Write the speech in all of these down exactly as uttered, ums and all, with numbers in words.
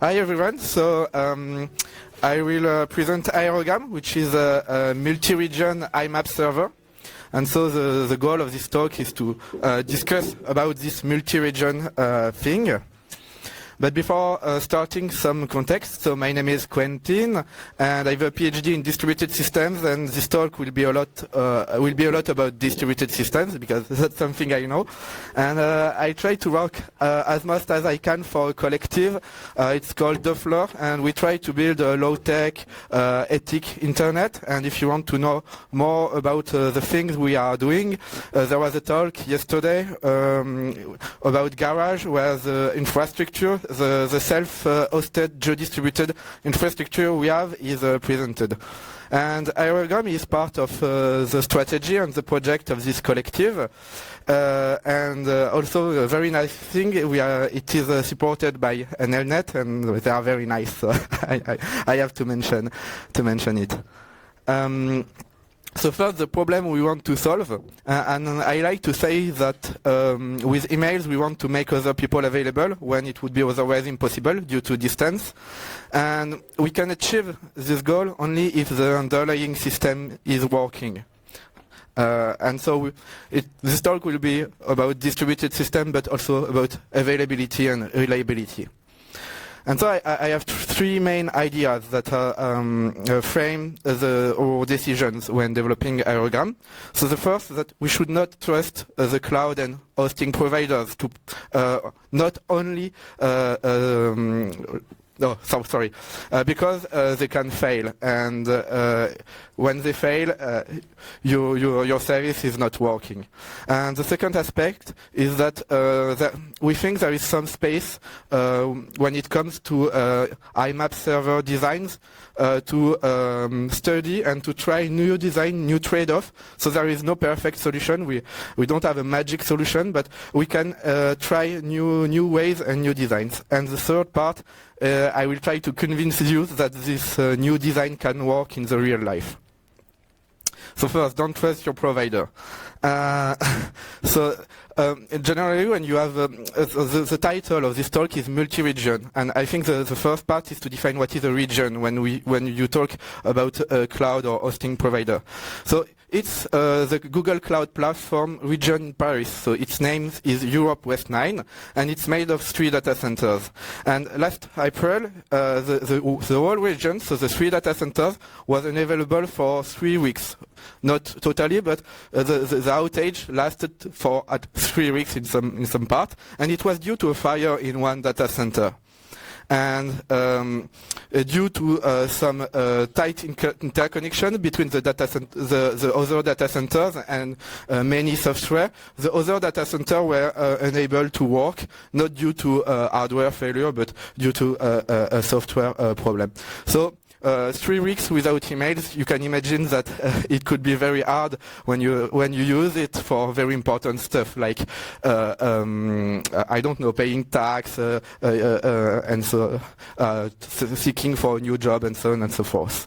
Hi everyone. So um, I will uh, present Aerogam, which is a, a multi-region I map server. And so the, the goal of this talk is to uh, discuss about this multi-region uh, thing. But before uh, starting, some context. So my name is Quentin, and I have a PhD in distributed systems. And this talk will be a lot uh, will be a lot about distributed systems because that's something I know. And uh, I try to work uh, as much as I can for a collective. Uh, it's called Doffler, and we try to build a low-tech, uh, ethic internet. And if you want to know more about uh, the things we are doing, uh, there was a talk yesterday um, about Garage, where the infrastructure. The, the self-hosted, geo-distributed infrastructure we have is uh, presented. And Aerogam is part of uh, the strategy and the project of this collective. Uh, and uh, also a very nice thing, we are, it is uh, supported by Nelnet, and they are very nice, so I, I, I have to mention, to mention it. Um, So first, the problem we want to solve, uh, and I like to say that um, with emails we want to make other people available when it would be otherwise impossible due to distance. And we can achieve this goal only if the underlying system is working. Uh, and so we, it, this talk will be about distributed system, but also about availability and reliability. And so I, I have three main ideas that uh, um, uh, frame the, our decisions when developing Aerogam. So the first, that we should not trust uh, the cloud and hosting providers to uh, not only uh, um, No, so, sorry, uh, because uh, they can fail, and uh, when they fail, uh, you, you, your service is not working. And the second aspect is that, uh, that we think there is some space uh, when it comes to uh, I map server designs uh, to um, study and to try new design, new trade-off. So there is no perfect solution. We we don't have a magic solution, but we can uh, try new new ways and new designs. And the third part. Uh, I will try to convince you that this uh, new design can work in the real life. So first, don't trust your provider. Uh, so um, generally, when you have um, uh, the, the title of this talk is multi-region, and I think the, the first part is to define what is a region when we when you talk about a cloud or hosting provider. So it's uh, the Google Cloud Platform region in Paris. So its name is Europe West nine, and it's made of three data centers. And last April, uh, the, the, the whole region, so the three data centers, was unavailable for three weeks. Not totally, but uh, the, the, the outage lasted for at three weeks in some, in some part, and it was due to a fire in one data center. And um, uh, due to uh, some uh, tight interconnection between the data the, the other data centers and uh, many software, the other data center were uh, unable to work, not due to uh, hardware failure, but due to uh, a, a software uh, problem. So. Uh, three weeks without emails, you can imagine that uh, it could be very hard when you when you use it for very important stuff like uh, um, I don't know, paying tax uh, uh, uh, and so uh, seeking for a new job and so on and so forth.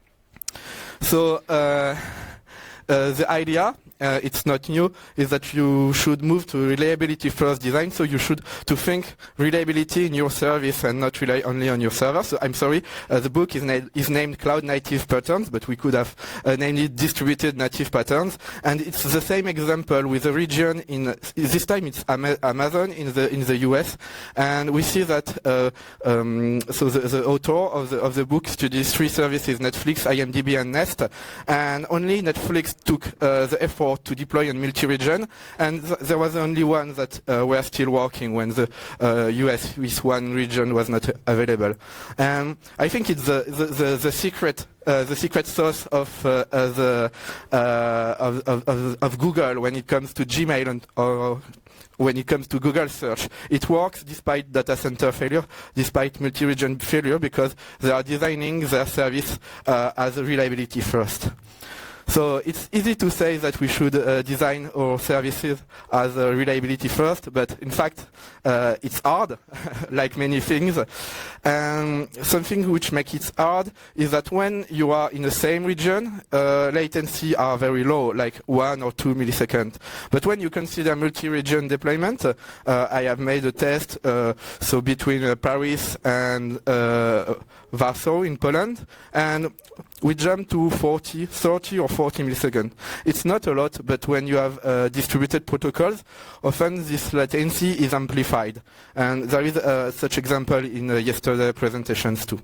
So uh, uh, the idea. Uh, it's not new, is that you should move to reliability first design, so you should to think reliability in your service and not rely only on your server. So I'm sorry, uh, the book is, na is named Cloud Native Patterns, but we could have uh, named it Distributed Native Patterns, and it's the same example with a region in, this time it's Ama Amazon in the in the U S, and we see that, uh, um, so the, the author of the, of the book studies three services, Netflix, IMDb, and Nest, and only Netflix took uh, the effort to deploy in multi-region, and th there was only one that uh, were still working when the uh, U S with one region was not available. And I think it's the the, the, the secret uh, the secret sauce of uh, uh, the uh, of, of, of Google when it comes to Gmail and or when it comes to Google search. It works despite data center failure, despite multi-region failure, because they are designing their service uh, as a reliability first. So it's easy to say that we should uh, design our services as uh, reliability first, but in fact uh, it's hard, like many things. And something which makes it hard is that when you are in the same region, uh, latency are very low, like one or two milliseconds. But when you consider multi-region deployment, uh, I have made a test uh, so between uh, Paris and uh, Warsaw in Poland, and we jump to forty, thirty or forty milliseconds. It's not a lot, but when you have uh, distributed protocols, often this latency is amplified. And there is uh, such example in uh, yesterday's presentations too.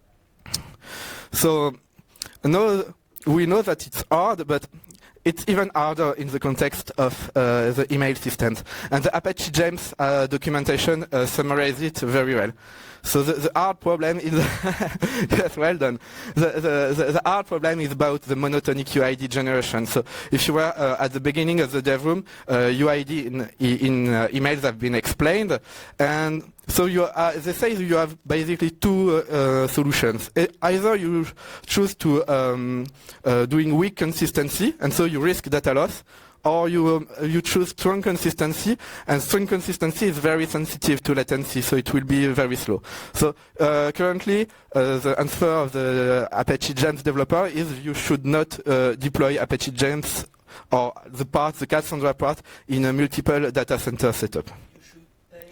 So now we know that it's hard, but it's even harder in the context of uh, the email systems. And the Apache James uh, documentation uh, summarizes it very well. So the, the hard problem is, yes, well done. The, the, the, the hard problem is about the monotonic U I D generation. So if you were uh, at the beginning of the dev room, uh, U I D in, in uh, emails have been explained. And so you, uh, they say you have basically two uh, solutions. Either you choose to um, uh, doing weak consistency, and so you risk data loss, or you um, you choose strong consistency, and strong consistency is very sensitive to latency, so it will be very slow. So uh, currently, uh, the answer of the Apache James developer is you should not uh, deploy Apache James or the part, the Cassandra part, in a multiple data center setup. You should pay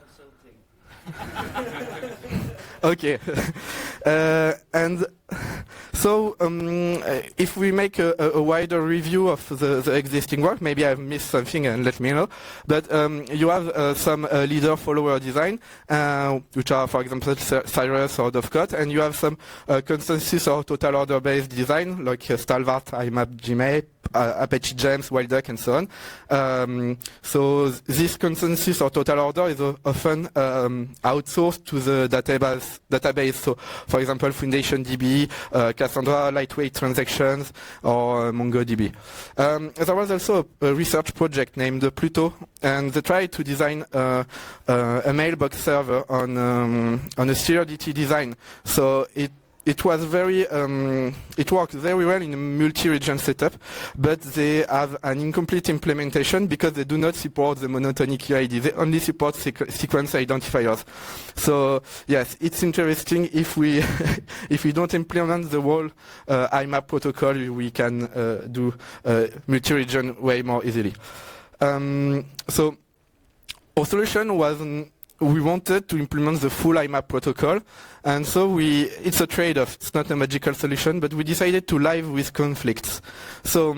for consulting. Okay. uh, and so um, if we make a, a wider review of the, the existing work, maybe I've missed something and let me know, but um, you have uh, some uh, leader-follower design, uh, which are, for example, Cyrus or Dovecot, and you have some uh, consensus or total order-based design, like uh, Stalwart, I map, Gmail, uh, Apache James, WildDuck, and so on. Um, so this consensus or total order is often um, outsourced to the database. database. So, for example, FoundationDB, uh, Cassandra, lightweight transactions, or uh, MongoDB. Um, there was also a, a research project named Pluto, and they tried to design uh, uh, a mailbox server on um, on a S T R D T design. So it It was very, um, it worked very well in a multi-region setup, but they have an incomplete implementation because they do not support the monotonic U I D. They only support sequ sequence identifiers. So yes, it's interesting if we if we don't implement the whole uh, I map protocol, we can uh, do uh, multi-region way more easily. Um, so our solution was we wanted to implement the full I map protocol, and so we, it's a trade-off. It's not a magical solution, but we decided to live with conflicts. So,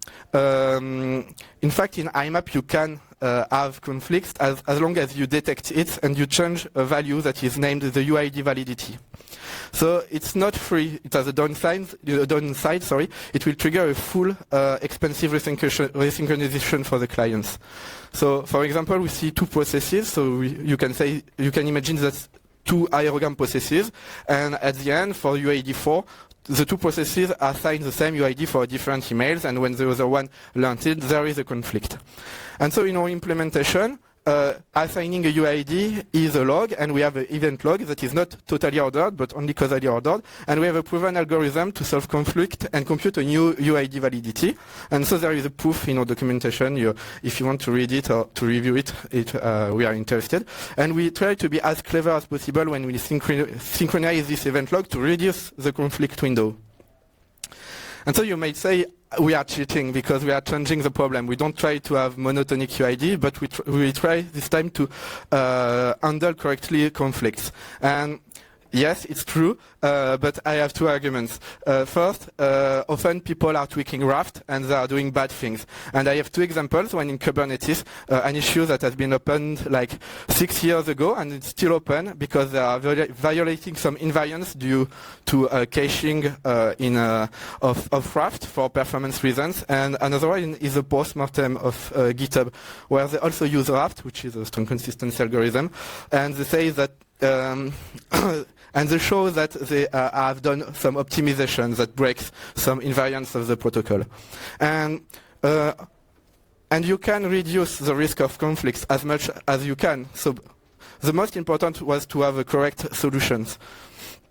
um, in fact, in I map you can uh, have conflicts as, as long as you detect it and you change a value that is named the U I D validity. So it's not free. It has a downside. A downside, sorry. It will trigger a full uh, expensive resynchronization for the clients. So, for example, we see two processes. So we, you can say you can imagine that two aerogram processes, and at the end for U I D four, the two processes assign the same U I D for different emails, and when the other one learns it, there is a conflict. And so in our implementation, Uh, assigning a U I D is a log, and we have an event log that is not totally ordered, but only causally ordered, and we have a proven algorithm to solve conflict and compute a new U I D validity. And so there is a proof in our documentation. You, if you want to read it or to review it, it uh, we are interested. And we try to be as clever as possible when we synchron synchronize this event log to reduce the conflict window. And so you may say, we are cheating because we are changing the problem. We don't try to have monotonic U I D, but we, tr we try this time to uh, handle correctly conflicts. And yes, it's true, uh, but I have two arguments. Uh, first, uh, often people are tweaking Raft and they are doing bad things. And I have two examples. One in Kubernetes, uh, an issue that has been opened like six years ago and it's still open because they are violating some invariants due to uh, caching uh, in uh, of, of Raft for performance reasons. And another one is a postmortem of uh, GitHub, where they also use Raft, which is a strong consistency algorithm, and they say that Um, and they show that they uh, have done some optimization that breaks some invariants of the protocol. And, uh, and you can reduce the risk of conflicts as much as you can. So the most important was to have a correct solutions.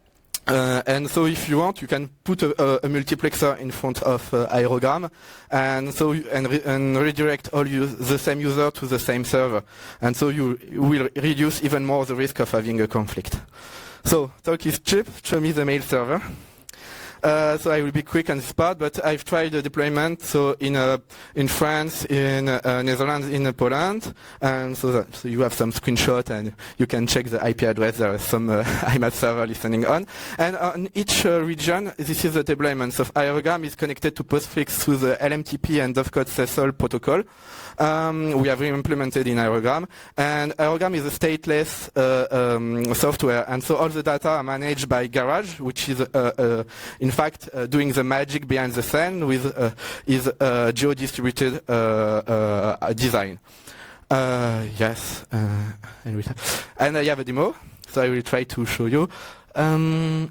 Uh, and so if you want, you can put a, a, a multiplexer in front of uh, Aerogram, and so you, and, re and redirect all use, the same user to the same server, and so you will reduce even more the risk of having a conflict. So talk is cheap. Show me the mail server. Uh, so I will be quick on this part, but I've tried the deployment. So in uh, in France, in uh, Netherlands, in uh, Poland, and so, that, so you have some screenshot and you can check the I P address. There is some uh, I M A P server listening on, and on each uh, region, this is the deployment. So Aerogram is connected to Postfix through the L M T P and Dovecot S S L protocol. Um, we have implemented in Aerogram, and Aerogram is a stateless uh, um, software, and so all the data are managed by Garage, which is uh, uh, in fact uh, doing the magic behind the scene with uh, his uh, geo-distributed uh, uh, design. Uh, yes, uh, and, we and I have a demo, so I will try to show you. Um,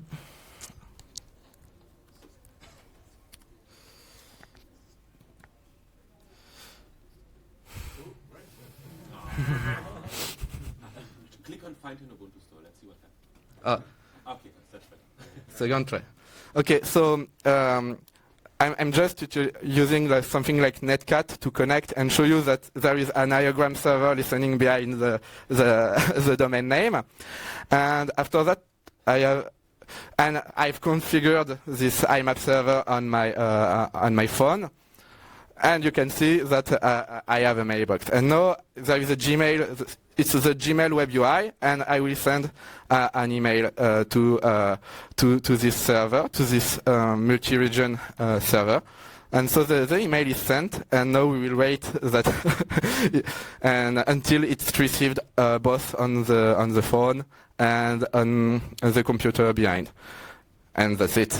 Click on Find in Ubuntu Store. Let's see what happens. uh, Okay, that's better. So you want to try. Okay, so um, I'm, I'm just using like something like Netcat to connect and show you that there is an Aerogram server listening behind the, the, the domain name. And after that, I have, and I've configured this I M A P server on my, uh, on my phone. And you can see that uh, I have a mailbox. And now there is a Gmail, it's the Gmail web U I, and I will send uh, an email uh, to, uh, to, to this server, to this uh, multi-region uh, server. And so the, the email is sent, and now we will wait that and until it's received uh, both on the, on the phone and on the computer behind. And that's it.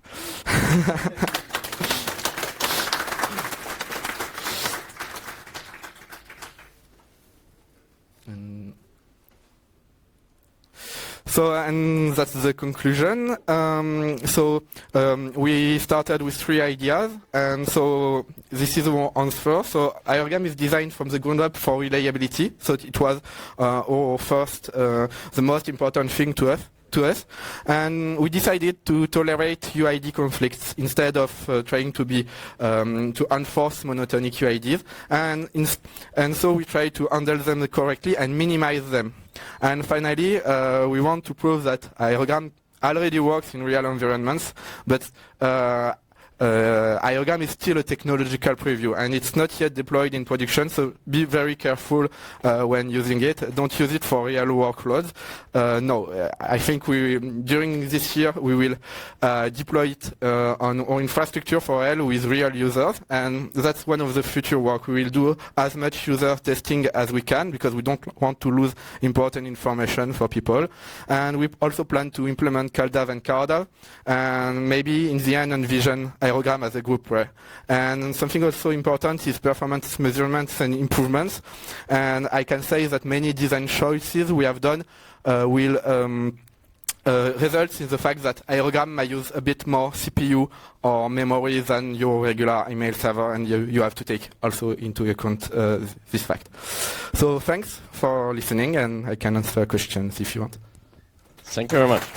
So, and that's the conclusion. Um, so, um, we started with three ideas, and so this is the answer. So, Aerogram is designed from the ground up for reliability. So, it was uh, our first, uh, the most important thing to us. To us, and we decided to tolerate U I D conflicts instead of uh, trying to be um, to enforce monotonic U I Ds, and and so we try to handle them correctly and minimize them. And finally, uh, we want to prove that Aerogram already works in real environments, but uh, Uh, Aerogram is still a technological preview, and it's not yet deployed in production, so be very careful uh, when using it. Don't use it for real workloads. Uh, no, I think we during this year we will uh, deploy it uh, on our infrastructure for real with real users, and that's one of the future work. We will do as much user testing as we can because we don't want to lose important information for people. And we also plan to implement CalDAV and CarDAV, and maybe in the end envision Aerogram as a group way. And something also important is performance measurements and improvements. And I can say that many design choices we have done uh, will um, uh, result in the fact that Aerogram may use a bit more C P U or memory than your regular email server, and you, you have to take also into account uh, this fact. So thanks for listening, and I can answer questions if you want. Thank you very much.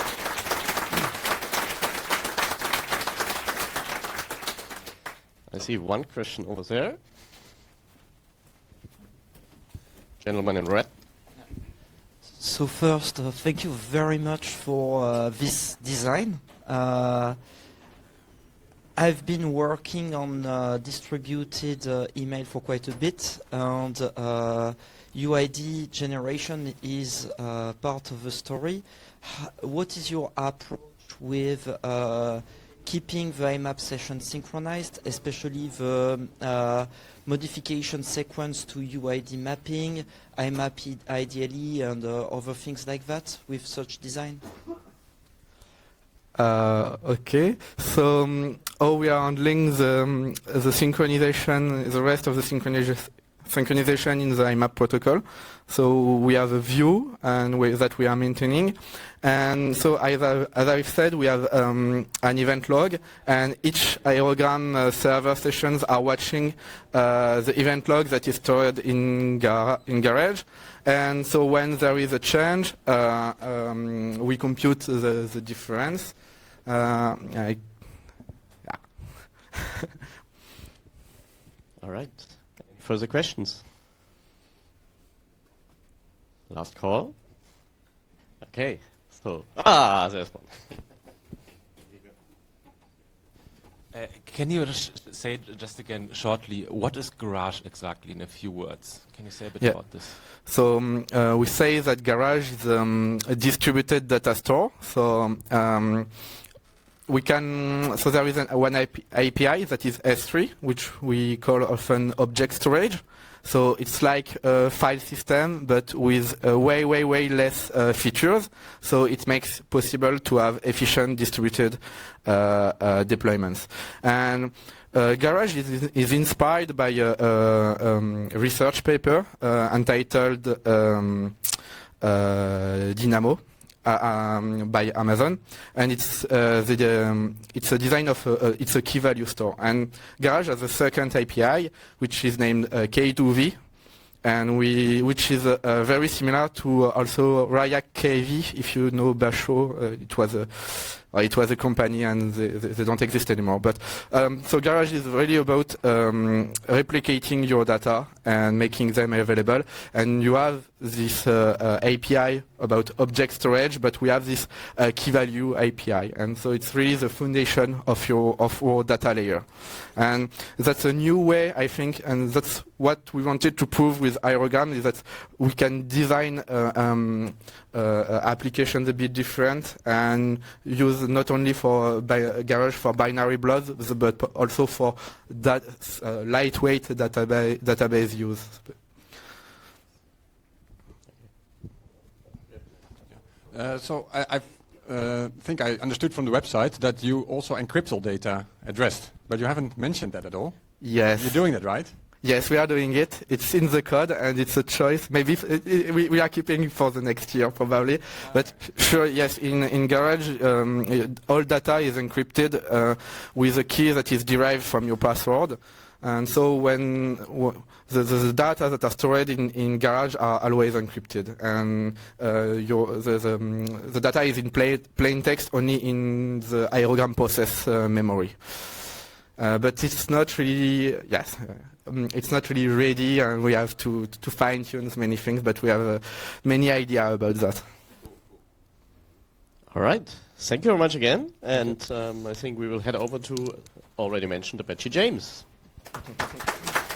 I see one question over there. Gentleman in red. So first, uh, thank you very much for uh, this design. Uh, I've been working on uh, distributed uh, email for quite a bit, and uh, U I D generation is uh, part of the story. H what is your approach with uh, keeping the I M A P session synchronized, especially the uh, modification sequence to U I D mapping, I M A P ideally, and uh, other things like that with such design? Uh, okay, so um, how we are handling the, um, the synchronization, the rest of the synchronization synchronization in the I MAP protocol. So we have a view and we, that we are maintaining. And so as, I, as I've said, we have um, an event log, and each Aerogram uh, server sessions are watching uh, the event log that is stored in, gar in Garage. And so when there is a change, uh, um, we compute the, the difference. Uh, I, yeah. All right. Further questions? Last call. Okay. So, ah, there's one. Uh, can you just say just again shortly, what is Garage exactly in a few words? Can you say a bit Yeah. about this? So um, uh, we say that Garage is um, a distributed data store. So um, we can. So there is an, one A P I that is S three, which we call often object storage. So it's like a file system, but with uh, way, way, way less uh, features. So it makes possible to have efficient distributed uh, uh, deployments. And uh, Garage is, is inspired by a, a um, research paper uh, entitled um, uh, Dynamo. Uh, um, by Amazon, and it's uh, the um, it's a design of a, uh, it's a key value store. And Garage has a second A P I which is named uh, K two V, and we which is uh, uh, very similar to uh, also Raya K V. If you know Basho, uh, it was a uh, it was a company and they, they, they don't exist anymore. But um, so Garage is really about um, replicating your data and making them available. And you have this uh, uh, A P I about object storage, but we have this uh, key value A P I, and so it's really the foundation of your of our data layer. And that's a new way, I think, and that's what we wanted to prove with Aerogram, is that we can design uh, um, uh, applications a bit different and use not only for bi Garage for binary blobs, but also for that uh, lightweight database database use. Uh, so I, I uh, think I understood from the website that you also encrypt all data at rest, but you haven't mentioned that at all. Yes. You're doing that, right? Yes, we are doing it. It's in the code, and it's a choice. Maybe f it, it, we, we are keeping it for the next year, probably. But sure, yes, in, in Garage, um, all data is encrypted uh, with a key that is derived from your password. And so when w the, the, the data that are stored in, in Garage are always encrypted, and uh, your, the, the, um, the data is in plain, plain text only in the Aerogram process uh, memory. Uh, but it's not really, yes, uh, um, it's not really ready, and we have to, to fine-tune many things, but we have uh, many ideas about that. All right. Thank you very much again. And um, I think we will head over to already mentioned Apache James. Thank you.